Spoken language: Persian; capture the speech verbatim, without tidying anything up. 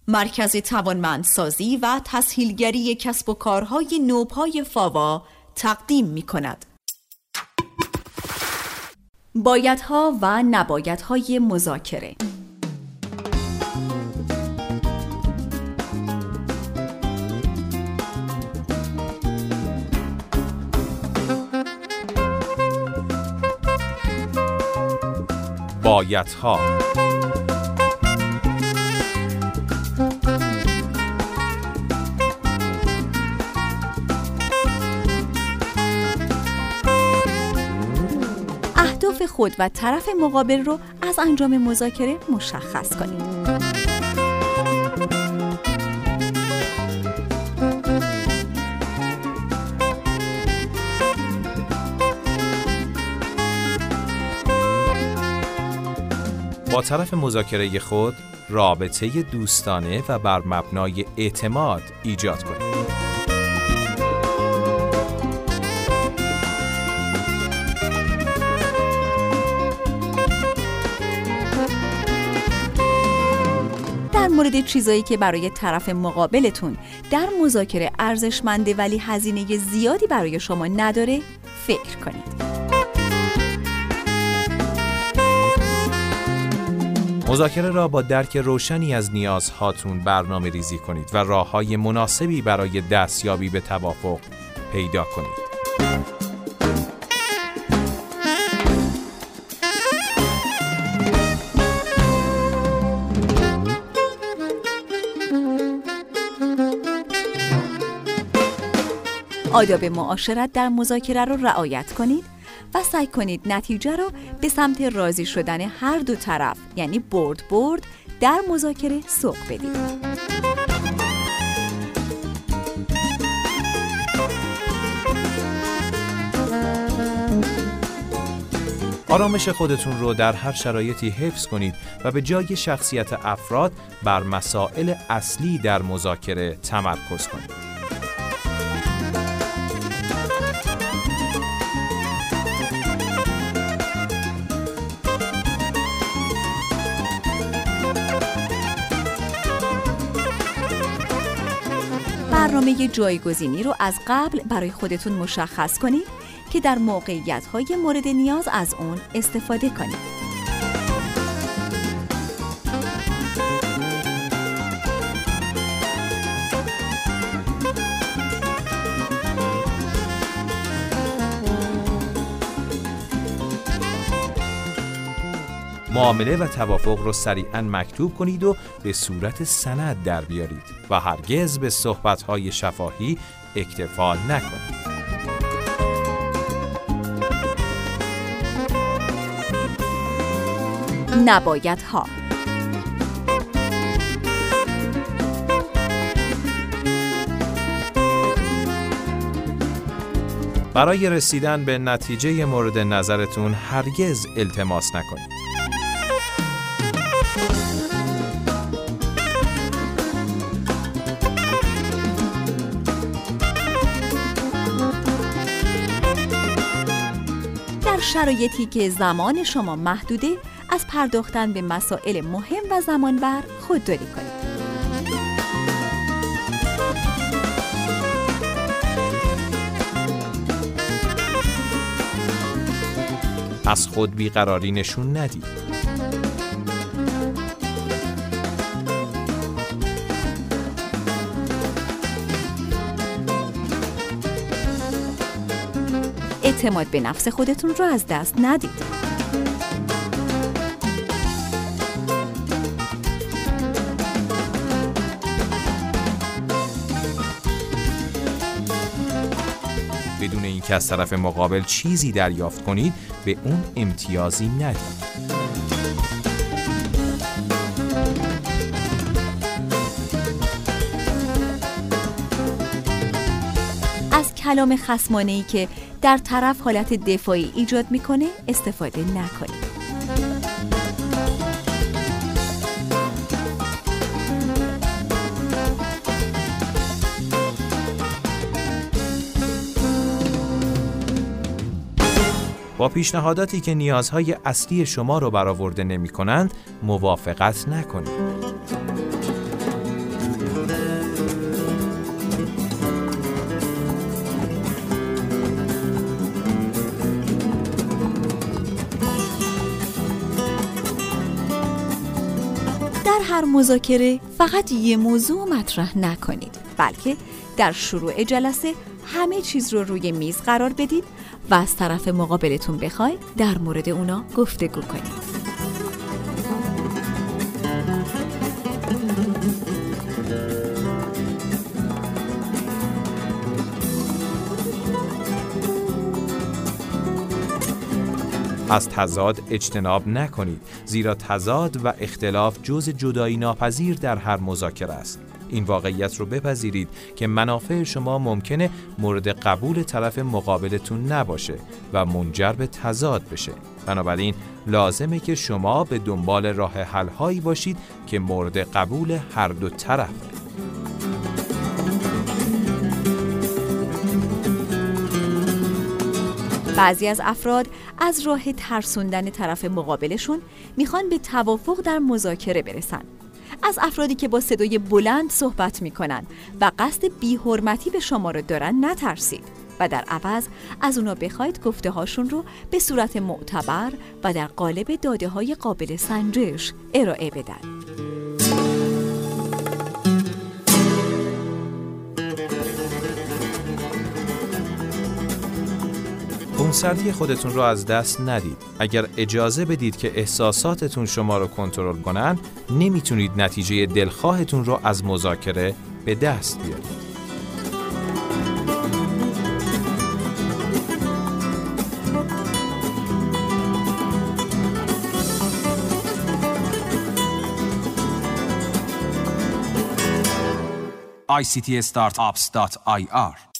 مرکز توانمندسازی و تسهیلگری کسب و کارهای نوپای فاوا تقدیم می کند. بایدها و نبایدهای مذاکره. بایدها. اهداف خود و طرف مقابل رو از انجام مذاکره مشخص کنید. با طرف مذاکره خود رابطه دوستانه و بر مبنای اعتماد ایجاد کنید. در مورد چیزایی که برای طرف مقابلتون در مذاکره ارزشمنده ولی هزینه زیادی برای شما نداره، فکر کنید. مذاکره را با درک روشنی از نیازهاتون برنامه ریزی کنید و راه‌های مناسبی برای دستیابی به توافق پیدا کنید. آداب معاشرت در مذاکره رو رعایت کنید و سعی کنید نتیجه رو به سمت راضی شدن هر دو طرف، یعنی برد برد، در مذاکره سوق بدید. آرامش خودتون رو در هر شرایطی حفظ کنید و به جای شخصیت افراد بر مسائل اصلی در مذاکره تمرکز کنید. برنامه جایگزینی رو از قبل برای خودتون مشخص کنید که در موقعیت‌های مورد نیاز از اون استفاده کنید. معامله و توافق رو سریعاً مکتوب کنید و به صورت سند در بیارید و هرگز به صحبت‌های شفاهی اکتفا نکنید. نبایدها. برای رسیدن به نتیجه مورد نظرتون هرگز التماس نکنید. در شرایطی که زمان شما محدوده، از پرداختن به مسائل مهم و زمانبر خودداری کنید. از خود بیقراری نشون ندید. اعتماد به نفس خودتون رو از دست ندید. بدون اینکه از طرف مقابل چیزی دریافت کنید، به اون امتیازی ندید. از کلام خصمانه‌ای که در طرف حالت دفاعی ایجاد میکنه استفاده نکنید. با پیشنهاداتی که نیازهای اصلی شما رو برآورده نمی‌کنند موافقت نکنید. هر مذاکره فقط یه موضوع مطرح نکنید، بلکه در شروع جلسه همه چیز رو روی میز قرار بدید و از طرف مقابلتون بخواید در مورد اونا گفتگو کنید. از تضاد اجتناب نکنید، زیرا تضاد و اختلاف جزء جدایی ناپذیر در هر مذاکره است. این واقعیت رو بپذیرید که منافع شما ممکنه مورد قبول طرف مقابلتون نباشه و منجر به تضاد بشه. بنابراین لازمه که شما به دنبال راه حل هایی باشید که مورد قبول هر دو طرف. بعضی از افراد از راه ترسوندن طرف مقابلشون میخوان به توافق در مذاکره برسن. از افرادی که با صدای بلند صحبت میکنن و قصد بی‌حرمتی به شما رو دارن نترسید و در عوض از اونا بخواید گفته هاشون رو به صورت معتبر و در قالب داده های قابل سنجش ارائه بدن. خونسردی خودتون رو از دست ندید. اگر اجازه بدید که احساساتتون شما رو کنترل کنن، نمیتونید نتیجه دلخواهتون رو از مذاکره به دست بیارید. آی سی تی startups dot I R